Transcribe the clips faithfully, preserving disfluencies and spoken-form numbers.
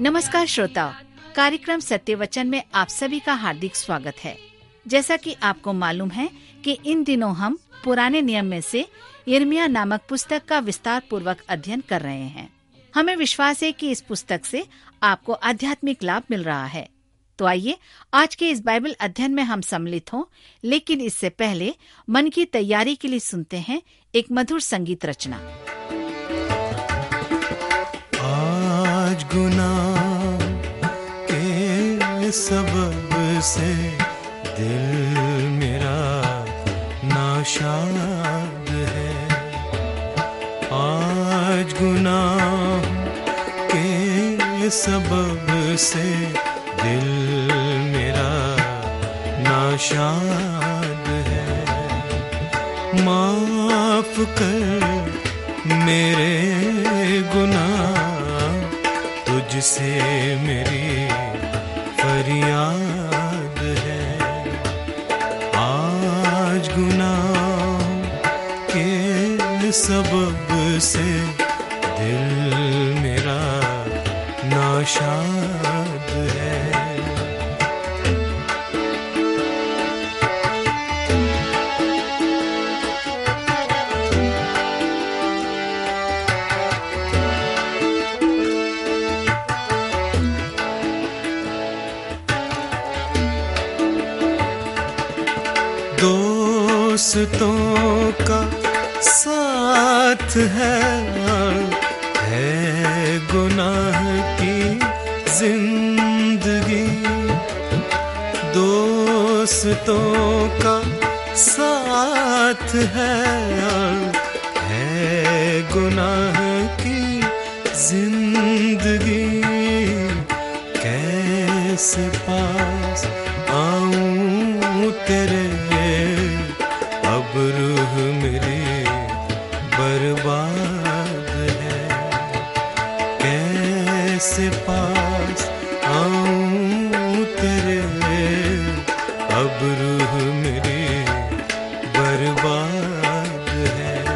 नमस्कार श्रोताओ, कार्यक्रम सत्य वचन में आप सभी का हार्दिक स्वागत है। जैसा कि आपको मालूम है कि इन दिनों हम पुराने नियम में से यिर्मयाह नामक पुस्तक का विस्तार पूर्वक अध्ययन कर रहे हैं। हमें विश्वास है कि इस पुस्तक से आपको आध्यात्मिक लाभ मिल रहा है। तो आइए आज के इस बाइबल अध्ययन में हम सम्मिलित हों, लेकिन इससे पहले मन की तैयारी के लिए सुनते हैं एक मधुर संगीत रचना। आज गुनाह के सबब से दिल मेरा नाशाद है। आज गुनाह के सबब से दिल मेरा नाशाद है। माफ कर मेरे गुनाह, तुझसे मेरी फरियाद है। आज गुनाह के सबब से दिल मेरा नाशाद है। दोस्तों का साथ है, है गुनाह की जिंदगी। दोस्तों का साथ है, है गुनाह की जिंदगी। कैसे पास आऊं तेरे, अब रूह मेरी बर्बाद है। कैसे पास आऊं तेरे, अब रूह मेरी बर्बाद है।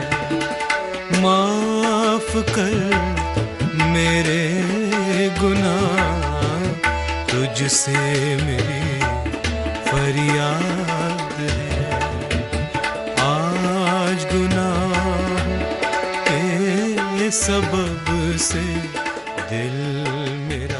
माफ कर मेरे गुनाह, तुझसे मेरी फरियाद है। आज गुनाह के सबब से दिल मेरा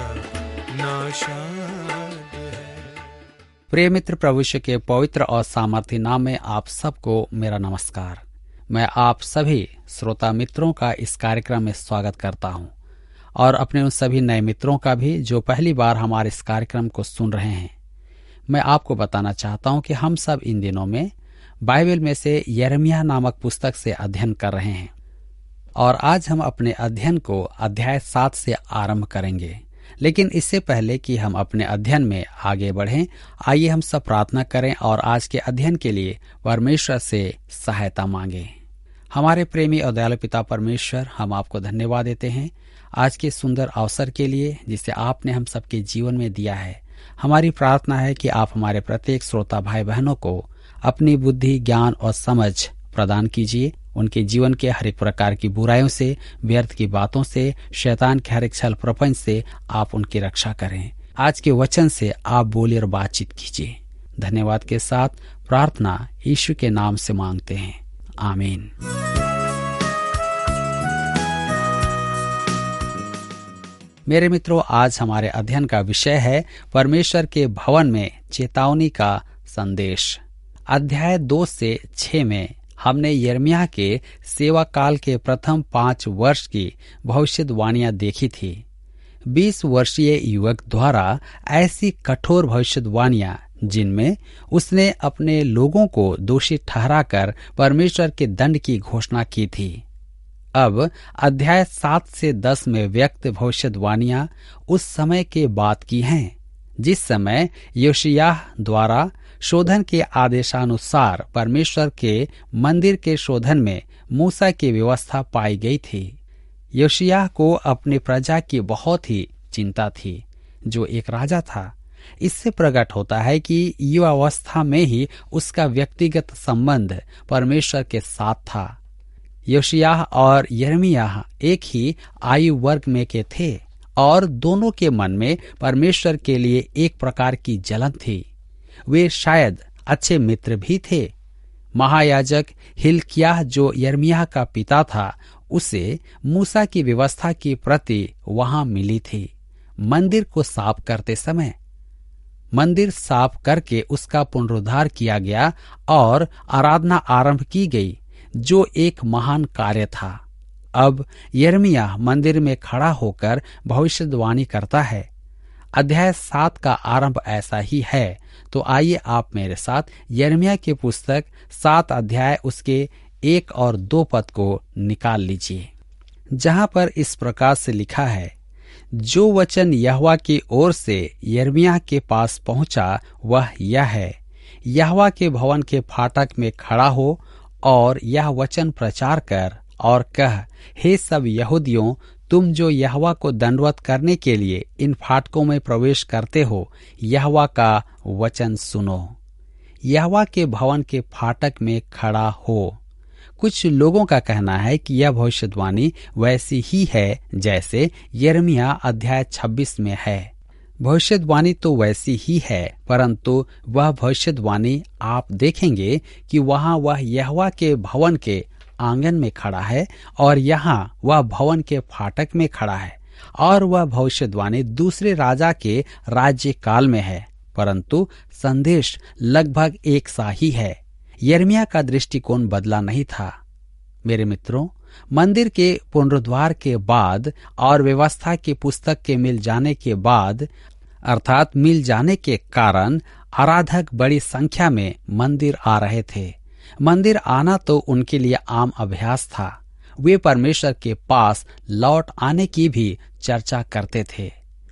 नाशाद है। प्रिय मित्र, प्रभु यीशु के पवित्र और सामर्थी नाम में आप सबको मेरा नमस्कार। मैं आप सभी श्रोता मित्रों का इस कार्यक्रम में स्वागत करता हूं, और अपने उन सभी नए मित्रों का भी जो पहली बार हमारे इस कार्यक्रम को सुन रहे हैं। मैं आपको बताना चाहता हूं कि हम सब इन दिनों में बाइबल में से यिर्मयाह नामक पुस्तक से अध्ययन कर रहे हैं, और आज हम अपने अध्ययन को अध्याय सात से आरंभ करेंगे। लेकिन इससे पहले कि हम अपने अध्ययन में आगे बढ़ें, आइए हम सब प्रार्थना करें और आज के अध्ययन के लिए परमेश्वर से सहायता मांगें। हमारे प्रेमी और दयालु पिता परमेश्वर, हम आपको धन्यवाद देते हैं आज के सुंदर अवसर के लिए जिसे आपने हम सबके जीवन में दिया है। हमारी प्रार्थना है कि आप हमारे प्रत्येक श्रोता भाई बहनों को अपनी बुद्धि, ज्ञान और समझ प्रदान कीजिए। उनके जीवन के हर एक प्रकार की बुराइयों से, व्यर्थ की बातों से, शैतान के हर एक छल प्रपंच से आप उनकी रक्षा करें। आज के वचन से आप बोले और बातचीत कीजिए। धन्यवाद के साथ प्रार्थना यीशु के नाम से मांगते हैं, आमीन। मेरे मित्रों, आज हमारे अध्ययन का विषय है परमेश्वर के भवन में चेतावनी का संदेश। अध्याय दो से छह में हमने यिर्मयाह के सेवा काल के प्रथम पांच वर्ष की भविष्यवाणियां देखी थी। बीस वर्षीय युवक द्वारा ऐसी कठोर भविष्यवाणियां जिनमें उसने अपने लोगों को दोषी ठहराकर परमेश्वर के दंड की घोषणा की थी। अब अध्याय सात से दस में व्यक्त भविष्यवाणियां उस समय के बात की हैं, जिस समय योशिय्याह द्वारा शोधन के आदेशानुसार परमेश्वर के मंदिर के शोधन में मूसा की व्यवस्था पाई गई थी। योशिय्याह को अपनी प्रजा की बहुत ही चिंता थी, जो एक राजा था। इससे प्रकट होता है कि युवावस्था में ही उसका व्यक्तिगत संबंध परमेश्वर के साथ था। योशिय्याह और यिर्मयाह एक ही आयु वर्ग में के थे और दोनों के मन में परमेश्वर के लिए एक प्रकार की जलन थी। वे शायद अच्छे मित्र भी थे। महायाजक हिल्किय्याह जो यिर्मयाह का पिता था, उसे मूसा की व्यवस्था की प्रति वहां मिली थी। मंदिर को साफ करते समय मंदिर साफ करके उसका पुनरुद्धार किया गया और आराधना आरंभ की गई, जो एक महान कार्य था। अब यिर्मयाह मंदिर में खड़ा होकर भविष्यवाणी करता है। अध्याय सात का आरंभ ऐसा ही है। तो आइए आप मेरे साथ यिर्मयाह की पुस्तक सात अध्याय उसके एक और दो पद को निकाल लीजिए, जहां पर इस प्रकार से लिखा है, जो वचन यहोवा की ओर से यिर्मयाह के पास पहुंचा वह यह है, यहोवा के भवन के फाटक में खड़ा हो और यह वचन प्रचार कर और कह, हे सब यहूदियों, तुम जो यहोवा को दंडवत करने के लिए इन फाटकों में प्रवेश करते हो, यहोवा का वचन सुनो। यहोवा के भवन के फाटक में खड़ा हो। कुछ लोगों का कहना है कि यह भविष्यवाणी वैसी ही है जैसे यिर्मयाह अध्याय छब्बीस में है। भविष्यवाणी तो वैसी ही है, परंतु वह भविष्यवाणी आप देखेंगे कि वहां वह यहोवा के भवन के आंगन में खड़ा है और यहाँ वह भवन के फाटक में खड़ा है, और वह भविष्यवाणी दूसरे राजा के राज्य काल में है, परंतु संदेश लगभग एक सा ही है। यिर्मयाह का दृष्टिकोण बदला नहीं था। मेरे मित्रों, मंदिर के पुनरुद्धार के बाद और व्यवस्था की पुस्तक के मिल जाने के बाद, अर्थात मिल जाने के कारण आराधक बड़ी संख्या में मंदिर आ रहे थे। मंदिर आना तो उनके लिए आम अभ्यास था। वे परमेश्वर के पास लौट आने की भी चर्चा करते थे।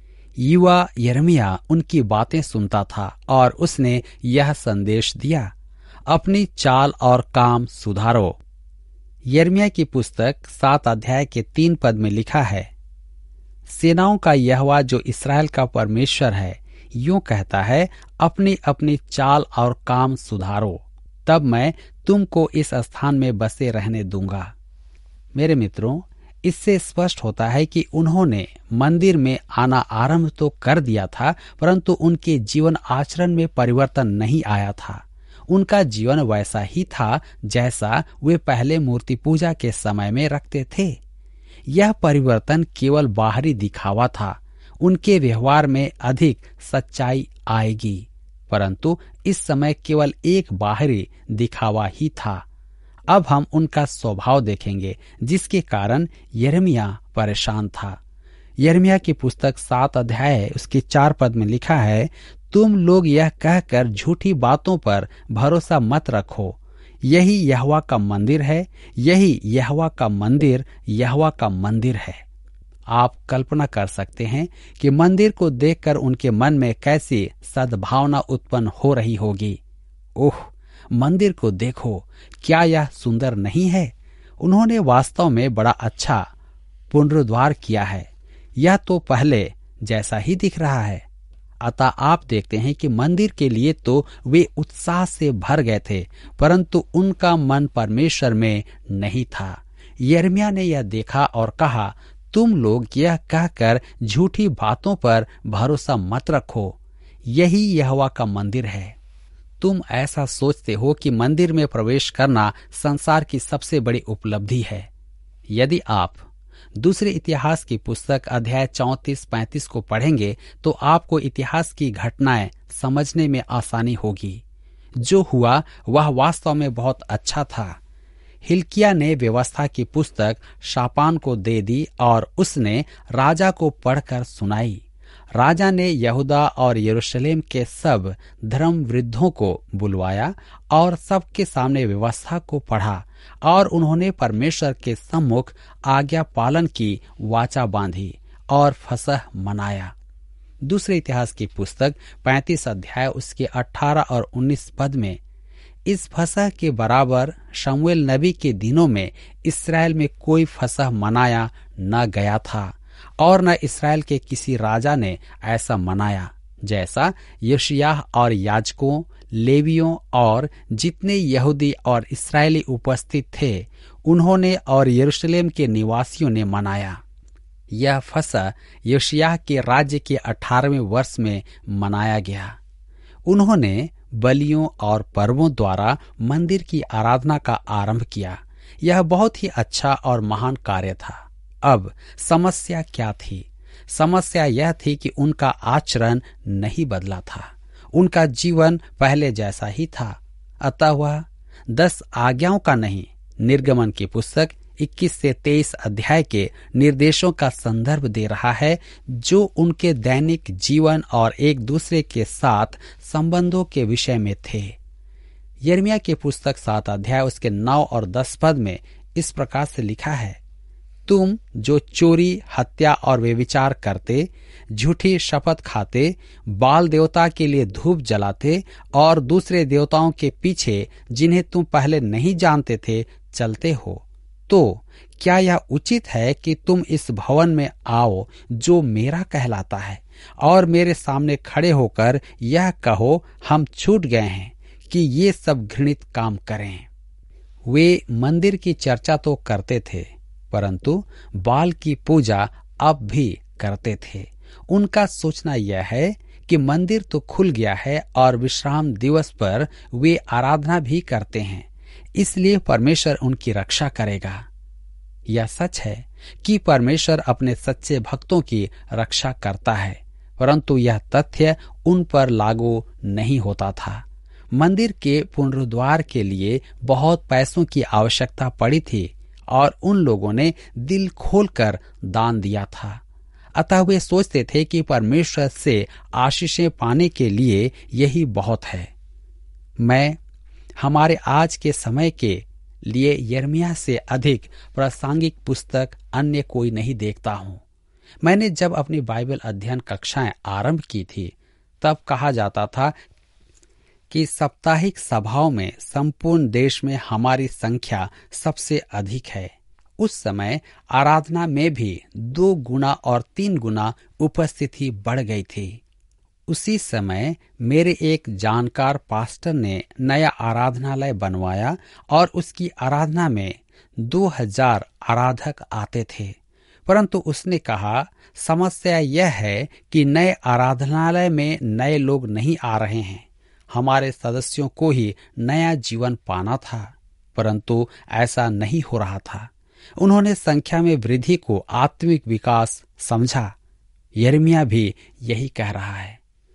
युवा यिर्मयाह उनकी बातें सुनता था और उसने यह संदेश दिया, अपनी चाल और काम सुधारो। यिर्मयाह की पुस्तक सात अध्याय के तीन पद में लिखा है, सेनाओं का यहोवा जो इस्राएल का परमेश्वर है यूं कहता है, अपनी अपनी चाल और काम सुधारो, तब मैं तुमको इस स्थान में बसे रहने दूंगा। मेरे मित्रों, इससे स्पष्ट होता है कि उन्होंने मंदिर में आना आरंभ तो कर दिया था, परंतु उनके जीवन आचरण में परिवर्तन नहीं आया था। उनका जीवन वैसा ही था जैसा वे पहले मूर्ति पूजा के समय में रखते थे। यह परिवर्तन केवल बाहरी दिखावा था। उनके व्यवहार में अधिक सच्चाई आएगी, परंतु इस समय केवल एक बाहरी दिखावा ही था। अब हम उनका स्वभाव देखेंगे, जिसके कारण यिर्मयाह परेशान था। यिर्मयाह की पुस्तक सात अध्याय उसके चार पद में लिखा है, तुम लोग यह कहकर झूठी बातों पर भरोसा मत रखो, यही यहोवा का मंदिर है, यही यहोवा का मंदिर यहोवा का मंदिर है। आप कल्पना कर सकते हैं कि मंदिर को देखकर उनके मन में कैसी सद्भावना उत्पन्न हो रही होगी। ओह, मंदिर को देखो, क्या यह सुंदर नहीं है? उन्होंने वास्तव में बड़ा अच्छा पुनरुद्धार किया है। यह तो पहले जैसा ही दिख रहा है। अतः आप देखते हैं कि मंदिर के लिए तो वे उत्साह से भर गए थे, परंतु उनका मन परमेश्वर में नहीं था। यिर्मयाह ने यह देखा और कहा, तुम लोग यह कहकर झूठी बातों पर भरोसा मत रखो, यही यहोवा का मंदिर है। तुम ऐसा सोचते हो कि मंदिर में प्रवेश करना संसार की सबसे बड़ी उपलब्धि है। यदि आप दूसरे इतिहास की पुस्तक अध्याय चौंतीस पैंतीस को पढ़ेंगे तो आपको इतिहास की घटनाएं समझने में आसानी होगी। जो हुआ वह वास्तव में बहुत अच्छा था। हिल्किय्याह ने व्यवस्था की पुस्तक शापान को दे दी और उसने राजा को पढ़कर सुनाई। राजा ने यहूदा और यरूशलेम के सब धर्म वृद्धों को बुलवाया और सबके सामने व्यवस्था को पढ़ा और उन्होंने परमेश्वर के सम्मुख आज्ञा पालन की वाचा बांधी और फसह मनाया। दूसरे इतिहास की पुस्तक पैंतीस अध्याय उसके अठारह और उन्नीस पद में, इस फसह के बराबर शमूएल नबी के दिनों में इस्राएल में कोई फसह मनाया न गया था और न इस्राएल के किसी राजा ने ऐसा मनाया, जैसा यशायाह और याजकों, लेवियों और जितने यहूदी और इस्राएली उपस्थित थे उन्होंने और यरूशलेम के निवासियों ने मनाया। यह फसह योशिय्याह के राज्य के अठारहवें वर्ष में मनाया गया। उन्होंने बलियों और पर्वों द्वारा मंदिर की आराधना का आरंभ किया। यह बहुत ही अच्छा और महान कार्य था। अब समस्या क्या थी? समस्या यह थी कि उनका आचरण नहीं बदला था। उनका जीवन पहले जैसा ही था। अतः वह दस आज्ञाओं का नहीं, निर्गमन की पुस्तक इक्कीस से तेईस अध्याय के निर्देशों का संदर्भ दे रहा है, जो उनके दैनिक जीवन और एक दूसरे के साथ संबंधों के विषय में थे। यिर्मयाह की पुस्तक सात अध्याय उसके नौ और दस पद में इस प्रकार से लिखा है, तुम जो चोरी, हत्या और व्यभिचार करते, झूठी शपथ खाते, बाल देवता के लिए धूप जलाते और दूसरे देवताओं के पीछे जिन्हें तुम पहले नहीं जानते थे चलते हो, तो क्या यह उचित है कि तुम इस भवन में आओ जो मेरा कहलाता है और मेरे सामने खड़े होकर यह कहो, हम छूट गए हैं कि ये सब घृणित काम करें। वे मंदिर की चर्चा तो करते थे, परंतु बाल की पूजा अब भी करते थे। उनका सोचना यह है कि मंदिर तो खुल गया है और विश्राम दिवस पर वे आराधना भी करते हैं, इसलिए परमेश्वर उनकी रक्षा करेगा। यह सच है कि परमेश्वर अपने सच्चे भक्तों की रक्षा करता है, परंतु यह तथ्य उन पर लागू नहीं होता था। मंदिर के पुनरुद्धार के लिए बहुत पैसों की आवश्यकता पड़ी थी और उन लोगों ने दिल खोलकर दान दिया था। अतः वे सोचते थे कि परमेश्वर से आशीषें पाने के लिए यही बहुत है। मैं हमारे आज के समय के लिए यिर्मयाह से अधिक प्रासंगिक पुस्तक अन्य कोई नहीं देखता हूं। मैंने जब अपनी बाइबल अध्ययन कक्षाएं आरंभ की थी, तब कहा जाता था कि साप्ताहिक सभाओं में संपूर्ण देश में हमारी संख्या सबसे अधिक है। उस समय आराधना में भी दो गुना और तीन गुना उपस्थिति बढ़ गई थी। उसी समय मेरे एक जानकार पास्टर ने नया आराधनालय बनवाया और उसकी आराधना में दो हजार आराधक आते थे, परंतु उसने कहा, समस्या यह है कि नए आराधनालय में नए लोग नहीं आ रहे हैं। हमारे सदस्यों को ही नया जीवन पाना था, परंतु ऐसा नहीं हो रहा था। उन्होंने संख्या में वृद्धि को आत्मिक विकास समझा। यिर्मयाह भी यही कह रहा है।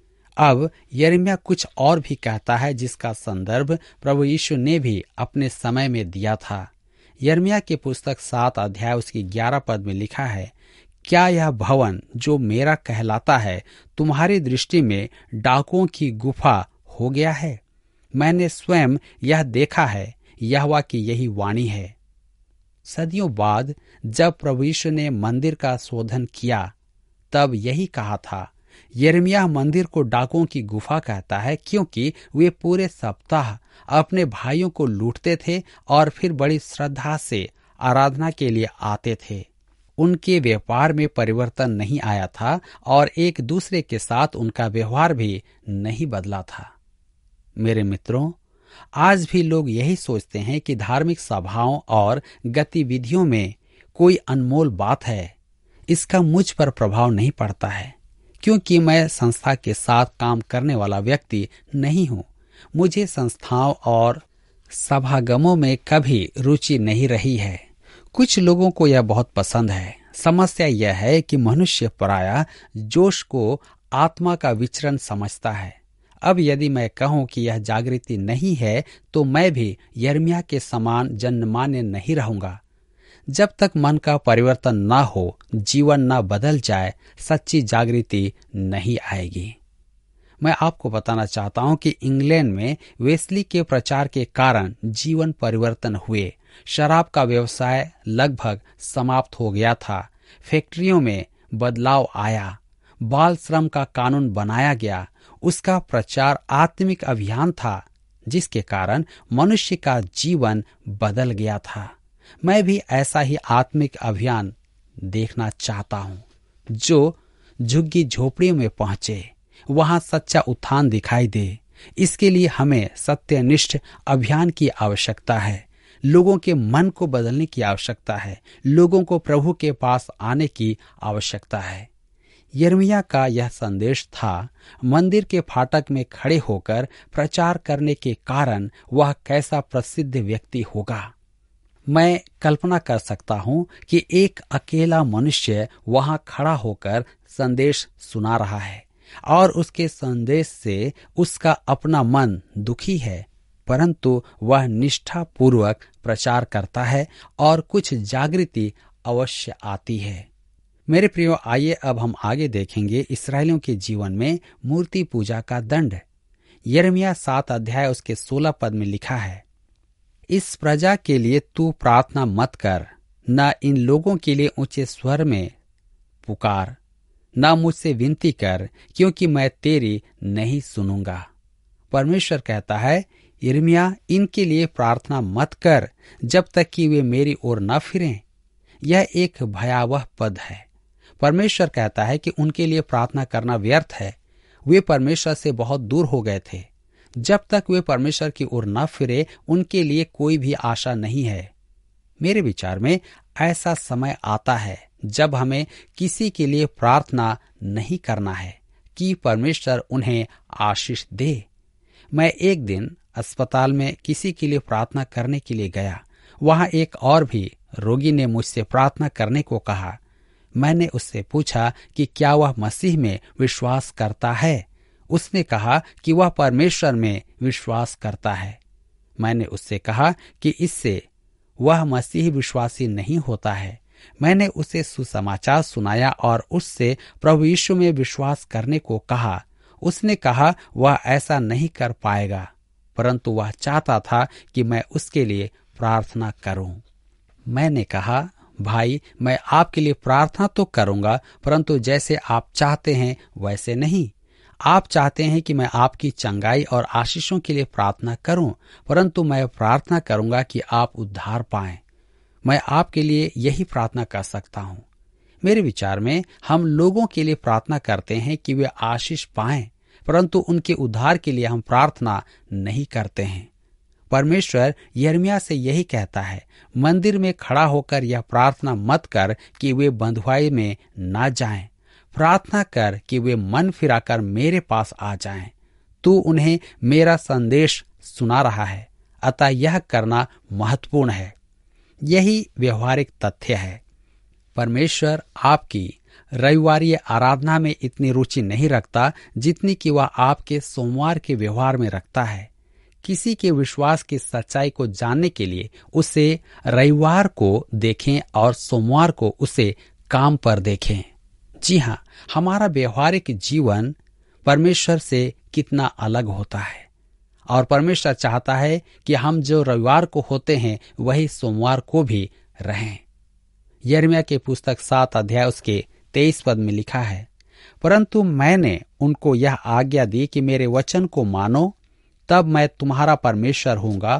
अब यिर्मयाह कुछ और भी कहता है, जिसका संदर्भ प्रभु यीशु ने भी अपने समय में दिया था। यिर्मयाह की पुस्तक सात अध्याय उसकी ग्यारह पद में लिखा है, क्या यह भवन जो मेरा कहलाता है तुम्हारी दृष्टि में डाकुओं की गुफा हो गया है? मैंने स्वयं यह देखा है, यहोवा की यही वाणी है। सदियों बाद जब प्रभु यीशु ने मंदिर का शोधन किया, तब यही कहा था। यिर्मयाह मंदिर को डाकुओं की गुफा कहता है, क्योंकि वे पूरे सप्ताह अपने भाइयों को लूटते थे और फिर बड़ी श्रद्धा से आराधना के लिए आते थे। उनके व्यापार में परिवर्तन नहीं आया था और एक दूसरे के साथ उनका व्यवहार भी नहीं बदला था। मेरे मित्रों, आज भी लोग यही सोचते हैं कि धार्मिक सभाओं और गतिविधियों में कोई अनमोल बात है। इसका मुझ पर प्रभाव नहीं पड़ता है, क्योंकि मैं संस्था के साथ काम करने वाला व्यक्ति नहीं हूँ। मुझे संस्थाओं और सभागमों में कभी रुचि नहीं रही है। कुछ लोगों को यह बहुत पसंद है। समस्या यह है कि मनुष्य प्रायः जोश को आत्मा का विचरण समझता है। अब यदि मैं कहूं कि यह जागृति नहीं है, तो मैं भी यिर्मयाह के समान जनमान्य नहीं रहूंगा। जब तक मन का परिवर्तन न हो, जीवन न बदल जाए, सच्ची जागृति नहीं आएगी। मैं आपको बताना चाहता हूं कि इंग्लैंड में वेस्ली के प्रचार के कारण जीवन परिवर्तन हुए। शराब का व्यवसाय लगभग समाप्त हो गया था। फैक्ट्रियों में बदलाव आया। बाल श्रम का कानून बनाया गया। उसका प्रचार आत्मिक अभियान था, जिसके कारण मनुष्य का जीवन बदल गया था। मैं भी ऐसा ही आत्मिक अभियान देखना चाहता हूँ, जो झुग्गी झोपड़ियों में पहुंचे, वहां सच्चा उत्थान दिखाई दे। इसके लिए हमें सत्यनिष्ठ अभियान की आवश्यकता है। लोगों के मन को बदलने की आवश्यकता है। लोगों को प्रभु के पास आने की आवश्यकता है। यिर्मयाह का यह संदेश था, मंदिर के फाटक में खड़े होकर प्रचार करने के कारण वह कैसा प्रसिद्ध व्यक्ति होगा। मैं कल्पना कर सकता हूं कि एक अकेला मनुष्य वहां खड़ा होकर संदेश सुना रहा है और उसके संदेश से उसका अपना मन दुखी है, परंतु वह निष्ठा पूर्वक प्रचार करता है और कुछ जागृति अवश्य आती है। मेरे प्रियो, आइए अब हम आगे देखेंगे इस्राएलियों के जीवन में मूर्ति पूजा का दंड। यिर्मयाह सात अध्याय उसके सोलह पद में लिखा है, इस प्रजा के लिए तू प्रार्थना मत कर, न इन लोगों के लिए ऊंचे स्वर में पुकार, न मुझसे विनती कर, क्योंकि मैं तेरी नहीं सुनूंगा। परमेश्वर कहता है, यिर्मयाह, इनके लिए प्रार्थना मत कर जब तक कि वे मेरी ओर न फिरें। यह एक भयावह पद है। परमेश्वर कहता है कि उनके लिए प्रार्थना करना व्यर्थ है। वे परमेश्वर से बहुत दूर हो गए थे। जब तक वे परमेश्वर की ओर न फिरे, उनके लिए कोई भी आशा नहीं है। मेरे विचार में ऐसा समय आता है जब हमें किसी के लिए प्रार्थना नहीं करना है कि परमेश्वर उन्हें आशीष दे। मैं एक दिन अस्पताल में किसी के लिए प्रार्थना करने के लिए गया। वहां एक और भी रोगी ने मुझसे प्रार्थना करने को कहा। मैंने उससे पूछा कि क्या वह मसीह में विश्वास करता है। उसने कहा कि वह परमेश्वर में विश्वास करता है। मैंने उससे कहा कि इससे वह मसीह विश्वासी नहीं होता है। मैंने उसे सुसमाचार सुनाया और उससे प्रभु यीशु में विश्वास करने को कहा। उसने कहा वह ऐसा नहीं कर पाएगा, परंतु वह चाहता था कि मैं उसके लिए प्रार्थना करूं। मैंने कहा, भाई, मैं आपके लिए प्रार्थना तो करूंगा, परंतु जैसे आप चाहते हैं वैसे नहीं। आप चाहते हैं कि मैं आपकी चंगाई और आशीषों के लिए प्रार्थना करूं, परंतु मैं प्रार्थना करूंगा कि आप उद्धार पाएं। मैं आपके लिए यही प्रार्थना कर सकता हूं। मेरे विचार में हम लोगों के लिए प्रार्थना करते हैं कि वे आशीष पाएं, परंतु उनके उद्धार के लिए हम प्रार्थना नहीं करते हैं। परमेश्वर यिर्मयाह से यही कहता है, मंदिर में खड़ा होकर यह प्रार्थना मत कर कि वे बंधुआई में ना जाएं। प्रार्थना कर कि वे मन फिराकर मेरे पास आ जाएं। तू उन्हें मेरा संदेश सुना रहा है, अतः यह करना महत्वपूर्ण है। यही व्यवहारिक तथ्य है। परमेश्वर आपकी रविवारी आराधना में इतनी रुचि नहीं रखता जितनी कि वह आपके सोमवार के व्यवहार में रखता है। किसी के विश्वास की सच्चाई को जानने के लिए उसे रविवार को देखें और सोमवार को उसे काम पर देखें। जी हाँ, हमारा व्यवहारिक जीवन परमेश्वर से कितना अलग होता है और परमेश्वर चाहता है कि हम जो रविवार को होते हैं वही सोमवार को भी रहें। यिर्मयाह के पुस्तक सात अध्याय उसके तेईस पद में लिखा है, परंतु मैंने उनको यह आज्ञा दी कि मेरे वचन को मानो, तब मैं तुम्हारा परमेश्वर होऊंगा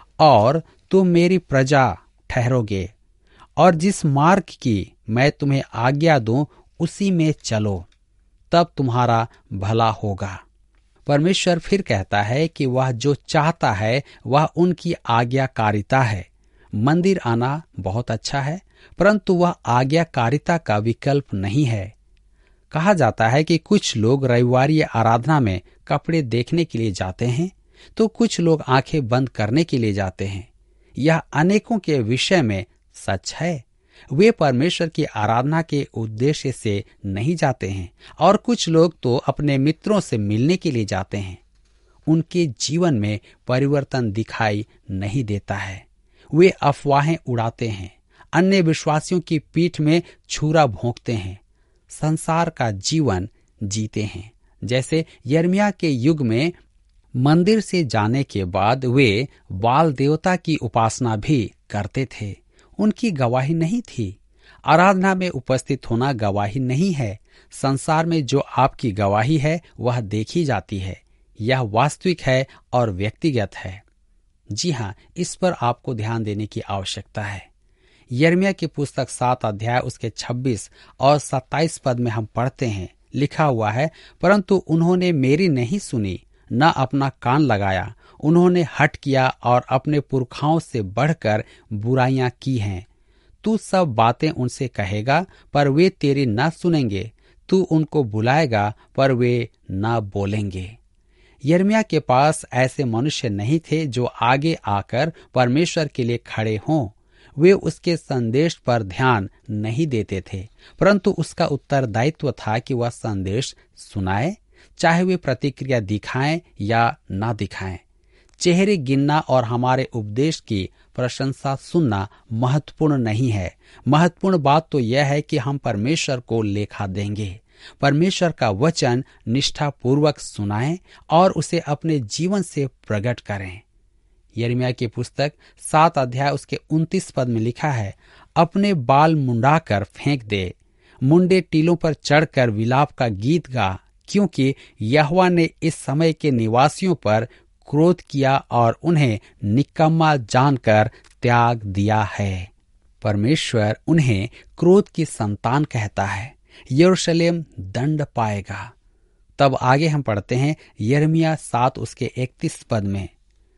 और तुम मेरी प्रजा ठहरोगे, और जिस मार्ग की मैं तुम्हें आज्ञा दूं उसी में चलो, तब तुम्हारा भला होगा। परमेश्वर फिर कहता है कि वह जो चाहता है वह उनकी आज्ञाकारिता है। मंदिर आना बहुत अच्छा है, परंतु वह आज्ञाकारिता का विकल्प नहीं है। कहा जाता है कि कुछ लोग रविवारी आराधना में कपड़े देखने के लिए जाते हैं, तो कुछ लोग आंखें बंद करने के लिए जाते हैं। यह अनेकों के विषय में सच है। वे परमेश्वर की आराधना के उद्देश्य से नहीं जाते हैं, और कुछ लोग तो अपने मित्रों से मिलने के लिए जाते हैं। उनके जीवन में परिवर्तन दिखाई नहीं देता है। वे अफवाहें उड़ाते हैं, अन्य विश्वासियों की पीठ में छुरा भोंकते हैं, संसार का जीवन जीते हैं। जैसे यिर्मयाह के युग में मंदिर से जाने के बाद वे बाल देवता की उपासना भी करते थे। उनकी गवाही नहीं थी। आराधना में उपस्थित होना गवाही नहीं है। संसार में जो आपकी गवाही है वह देखी जाती है। यह वास्तविक है और व्यक्तिगत है। जी हाँ, इस पर आपको ध्यान देने की आवश्यकता है। यिर्मयाह की पुस्तक सात अध्याय उसके छब्बीस और सत्ताईस पद में हम पढ़ते हैं, लिखा हुआ है, परंतु उन्होंने मेरी नहीं सुनी, न अपना कान लगाया। उन्होंने हठ किया और अपने पुरखाओं से बढ़कर बुराइयां की हैं। तू सब बातें उनसे कहेगा पर वे तेरी न सुनेंगे। तू उनको बुलाएगा पर वे न बोलेंगे। यिर्मयाह के पास ऐसे मनुष्य नहीं थे जो आगे आकर परमेश्वर के लिए खड़े हों। वे उसके संदेश पर ध्यान नहीं देते थे, परंतु उसका उत्तरदायित्व था कि वह संदेश सुनाए, चाहे वे प्रतिक्रिया दिखाएं या ना दिखाएं। चेहरे गिनना और हमारे उपदेश की प्रशंसा सुनना महत्वपूर्ण नहीं है। महत्वपूर्ण बात तो यह है कि हम परमेश्वर को लेखा देंगे। परमेश्वर का वचन निष्ठापूर्वक सुनाएं और उसे अपने जीवन से प्रकट करें। यिर्मयाह की पुस्तक सात अध्याय उसके उनतीस पद में लिखा है, अपने बाल मुंडाकर फेंक दे, मुंडे टीलों पर चढ़कर विलाप का गीत गा, क्योंकि यहोवा ने इस समय के निवासियों पर क्रोध किया और उन्हें निकम्मा जानकर त्याग दिया है। परमेश्वर उन्हें क्रोध की संतान कहता है। यरूशलेम दंड पाएगा। तब आगे हम पढ़ते हैं यिर्मयाह सात उसके इकतीस पद में,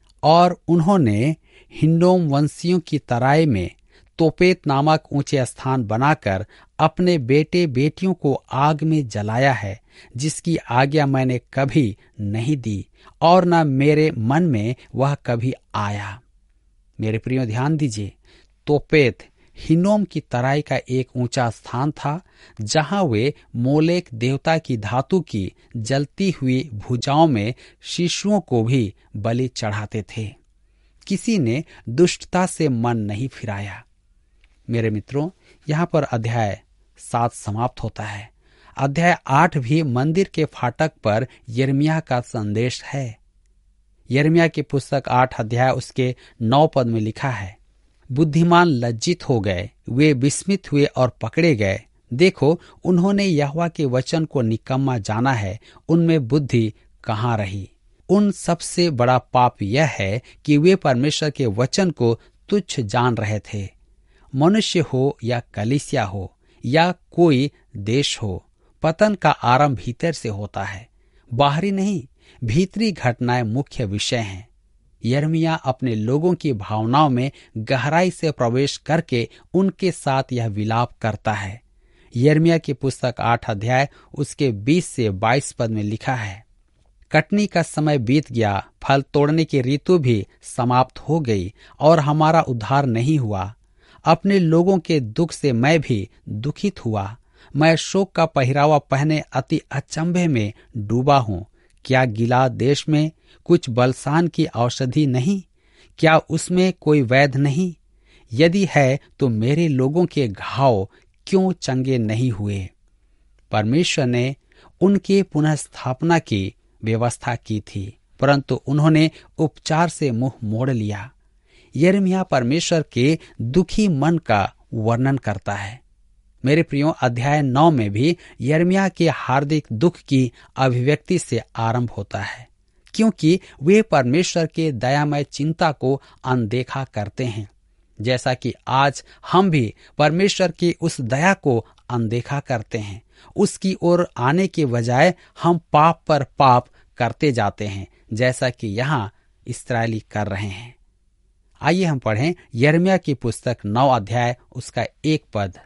और उन्होंने हिंडोम वंशियों की तराई में तोपेत नामक ऊंचे स्थान बनाकर अपने बेटे बेटियों को आग में जलाया है, जिसकी आज्ञा मैंने कभी नहीं दी और न मेरे मन में वह कभी आया। मेरे प्रियो ध्यान दीजिए, तोपेत हिनोम की तराई का एक ऊंचा स्थान था जहां वे मोलेक देवता की धातु की जलती हुई भुजाओं में शिशुओं को भी बलि चढ़ाते थे। किसी ने दुष्टता से मन नहीं फिराया। मेरे मित्रों, यहाँ पर अध्याय सात समाप्त होता है। अध्याय आठ भी मंदिर के फाटक पर यिर्मयाह का संदेश है। यिर्मयाह की पुस्तक आठ अध्याय उसके नौ पद में लिखा है, बुद्धिमान लज्जित हो गए, वे विस्मित हुए और पकड़े गए। देखो, उन्होंने यहोवा के वचन को निकम्मा जाना है, उनमें बुद्धि कहाँ रही। उन सबसे बड़ा पाप यह है कि वे परमेश्वर के वचन को तुच्छ जान रहे थे। मनुष्य हो या कलीसिया हो या कोई देश हो, पतन का आरंभ भीतर से होता है, बाहरी नहीं। भीतरी घटनाएं मुख्य विषय हैं। यिर्मयाह अपने लोगों की भावनाओं में गहराई से प्रवेश करके उनके साथ यह विलाप करता है। यिर्मयाह की पुस्तक आठ अध्याय उसके बीस से बाईस पद में लिखा है, कटनी का समय बीत गया, फल तोड़ने की ऋतु भी समाप्त हो गई और हमारा उद्धार नहीं हुआ। अपने लोगों के दुख से मैं भी दुखित हुआ। मैं शोक का पहरावा पहने अति अचंभे में डूबा हूँ। क्या गिलाद देश में कुछ बलसान की औषधि नहीं? क्या उसमें कोई वैद्य नहीं? यदि है तो मेरे लोगों के घाव क्यों चंगे नहीं हुए? परमेश्वर ने उनके पुनः स्थापना की व्यवस्था की थी, परंतु उन्होंने उपचार से मुंह मोड़ लिया। यिर्मयाह परमेश्वर के दुखी मन का वर्णन करता है। मेरे प्रियो, अध्याय नौ में भी यिर्मयाह के हार्दिक दुख की अभिव्यक्ति से आरंभ होता है, क्योंकि वे परमेश्वर के दयामय चिंता को अनदेखा करते हैं, जैसा कि आज हम भी परमेश्वर की उस दया को अनदेखा करते हैं। उसकी ओर आने के बजाय हम पाप पर पाप करते जाते हैं, जैसा कि यहाँ इस्राएली कर रहे हैं। आइए हम पढ़ें यिर्मयाह की पुस्तक नौ अध्याय उसका एक पद,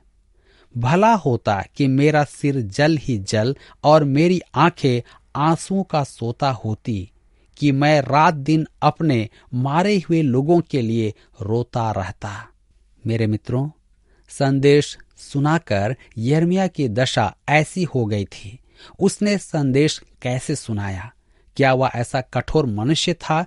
भला होता कि मेरा सिर जल ही जल और मेरी आंखें आंसुओं का सोता होती, कि मैं रात दिन अपने मारे हुए लोगों के लिए रोता रहता। मेरे मित्रों, संदेश सुनाकर यिर्मयाह की दशा ऐसी हो गई थी। उसने संदेश कैसे सुनाया? क्या वह ऐसा कठोर मनुष्य था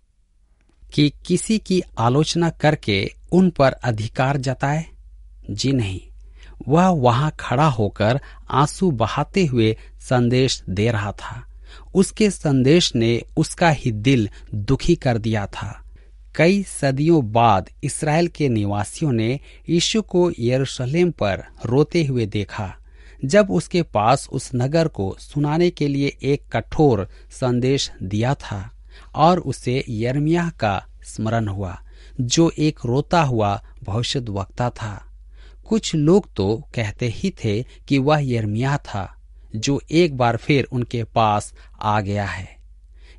कि किसी की आलोचना करके उन पर अधिकार जताए? जी नहीं, वह वहां खड़ा होकर आंसू बहाते हुए संदेश दे रहा था। उसके संदेश ने उसका ही दिल दुखी कर दिया था। कई सदियों बाद इस्राएल के निवासियों ने यीशु को यरूशलेम पर रोते हुए देखा, जब उसके पास उस नगर को सुनाने के लिए एक कठोर संदेश दिया था, और उसे यिर्मयाह का स्मरण हुआ, जो एक रोता हुआ भविष्यद्वक्ता था। कुछ लोग तो कहते ही थे कि वह यिर्मयाह था, जो एक बार फिर उनके पास आ गया है।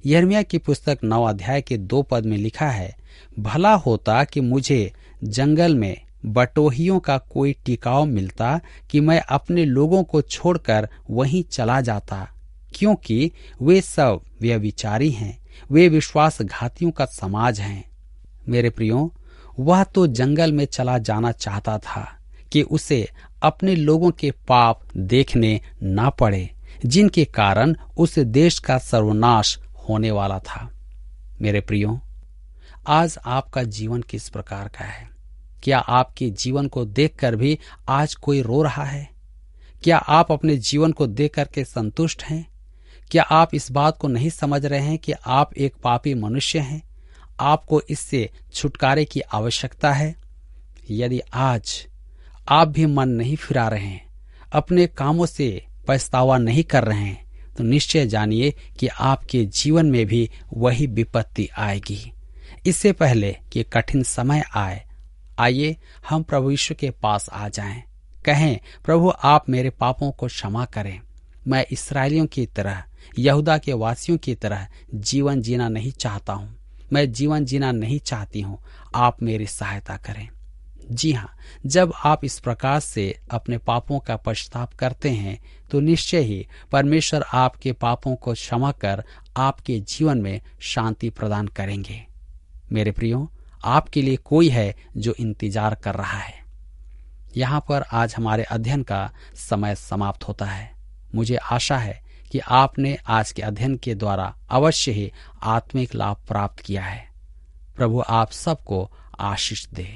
यिर्मयाह की पुस्तक नौ अध्याय के दो पद में लिखा है, भला होता कि मुझे जंगल में बटोहियों का कोई टिकाव मिलता कि मैं अपने लोगों को छोड़कर वहीं चला जाता, क्योंकि वे सब व्यभिचारी हैं, वे विश्वासघातियों का समाज हैं। मेरे प्रियो, वह तो जंगल में चला जाना चाहता था कि उसे अपने लोगों के पाप देखने ना पड़े, जिनके कारण उस देश का सर्वनाश होने वाला था। मेरे प्रियो, आज आपका जीवन किस प्रकार का है? क्या आपके जीवन को देखकर भी आज कोई रो रहा है? क्या आप अपने जीवन को देख करके संतुष्ट हैं? क्या आप इस बात को नहीं समझ रहे हैं कि आप एक पापी मनुष्य हैं? आपको इससे छुटकारे की आवश्यकता है। यदि आज आप भी मन नहीं फिरा रहे हैं, अपने कामों से पछतावा नहीं कर रहे हैं, तो निश्चय जानिए कि आपके जीवन में भी वही विपत्ति आएगी। इससे पहले कि कठिन समय आए, आइए हम प्रभु यीशु के पास आ जाएं। कहें, प्रभु आप मेरे पापों को क्षमा करें। मैं इस्राएलियों की तरह, यहूदा के वासियों की तरह जीवन जीना नहीं चाहता हूँ। मैं जीवन जीना नहीं चाहती हूँ, आप मेरी सहायता करें। जी हाँ, जब आप इस प्रकार से अपने पापों का पश्चाताप करते हैं तो निश्चय ही परमेश्वर आपके पापों को क्षमा कर आपके जीवन में शांति प्रदान करेंगे। मेरे प्रियो, आपके लिए कोई है जो इंतजार कर रहा है। यहाँ पर आज हमारे अध्ययन का समय समाप्त होता है। मुझे आशा है कि आपने आज के अध्ययन के द्वारा अवश्य ही आत्मिक लाभ प्राप्त किया है। प्रभु आप सबको आशीष दे।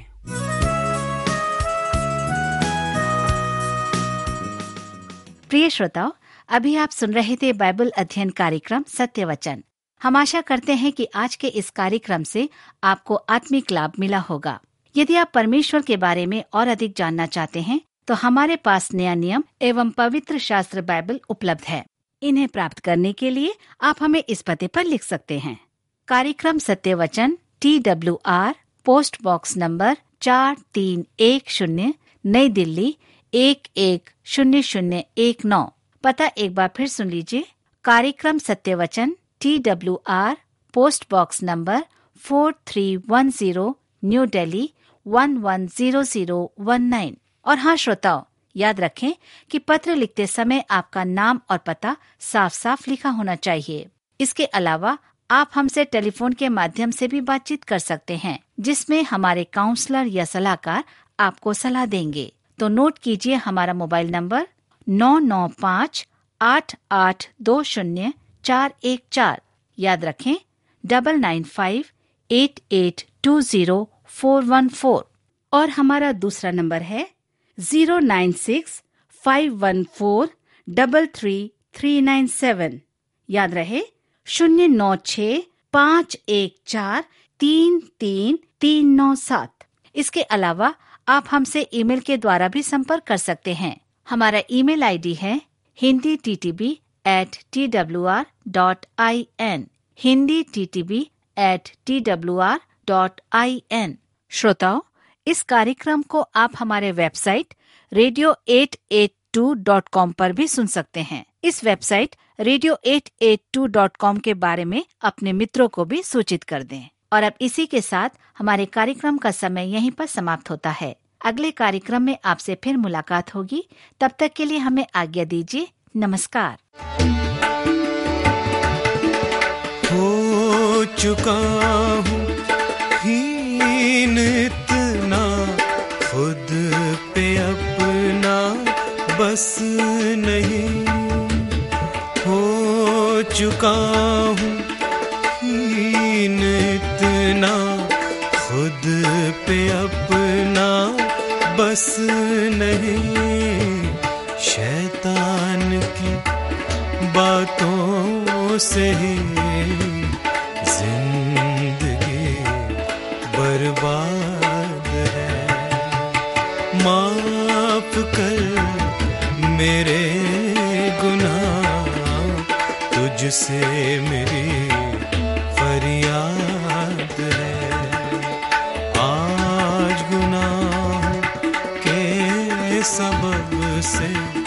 प्रिय श्रोताओ, अभी आप सुन रहे थे बाइबल अध्ययन कार्यक्रम सत्य वचन। हम आशा करते हैं कि आज के इस कार्यक्रम से आपको आत्मिक लाभ मिला होगा। यदि आप परमेश्वर के बारे में और अधिक जानना चाहते हैं तो हमारे पास नया नियम एवं पवित्र शास्त्र बाइबल उपलब्ध है। इन्हें प्राप्त करने के लिए आप हमें इस पते पर लिख सकते हैं। कार्यक्रम सत्य वचन, T W R, post box number चार तीन एक शून्य, नई दिल्ली एक एक शून्य शून्य एक नौ। पता एक बार फिर सुन लीजिए। कार्यक्रम सत्य वचन, T W R, post box number four three one zero, new Delhi one one zero zero one nine. और हाँ श्रोताओ, याद रखें कि पत्र लिखते समय आपका नाम और पता साफ साफ लिखा होना चाहिए। इसके अलावा आप हमसे टेलीफोन के माध्यम से भी बातचीत कर सकते हैं, जिसमें हमारे काउंसलर या सलाहकार आपको सलाह देंगे। तो नोट कीजिए हमारा मोबाइल नंबर नौ नौ पाँच आठ आठ दो शून्य चार एक चार। याद रखें double nine five eight eight two zero four one four. और हमारा दूसरा नंबर है zero nine six five one four double three three nine seven. याद रहे शून्य नौ छ पाँच एक चार तीन तीन तीन नौ सात। इसके अलावा आप हमसे ईमेल के द्वारा भी संपर्क कर सकते हैं। हमारा ईमेल आईडी है Hindi T T B at T W R dot I N, Hindi T T B at T W R dot I N. श्रोताओं, इस कार्यक्रम को आप हमारे website radio eight eight two dot com पर भी सुन सकते हैं। इस website radio eight eight two dot com के बारे में अपने मित्रों को भी सूचित कर दें। और अब इसी के साथ हमारे कार्यक्रम का समय यहीं पर समाप्त होता है। अगले कार्यक्रम में आपसे फिर मुलाकात होगी। तब तक के लिए हमें आज्ञा दीजिए। नमस्कार। हो चुका हूँ हीन इतना, खुद पे अपना बस नहीं। हो चुका हूँ हीन इतना, खुद पे अपना बस नहीं। शैतान की बातों से ही जिंदगी बर्बाद है। माफ कर मेरे गुनाह, तुझसे मेरी फरियाद है। आज गुनाह के सबब से